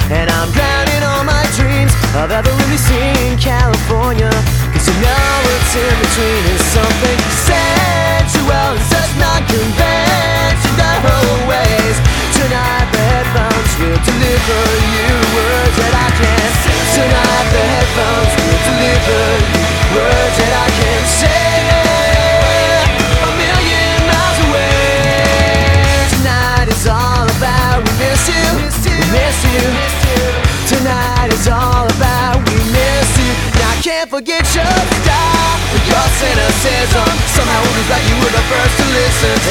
And I'm drowning all my dreams of ever really seeing California. Cause you know what's in between is something sensual and such non-conventional ways. Tonight the headphones will deliver you words that I can't. Tonight the headphones will deliver you words that I can't say a million miles away. Tonight is all about we miss you, we miss you. Tonight is all about we miss you. Now I can't forget your style, your cynicism. Somehow it was like you were the first to listen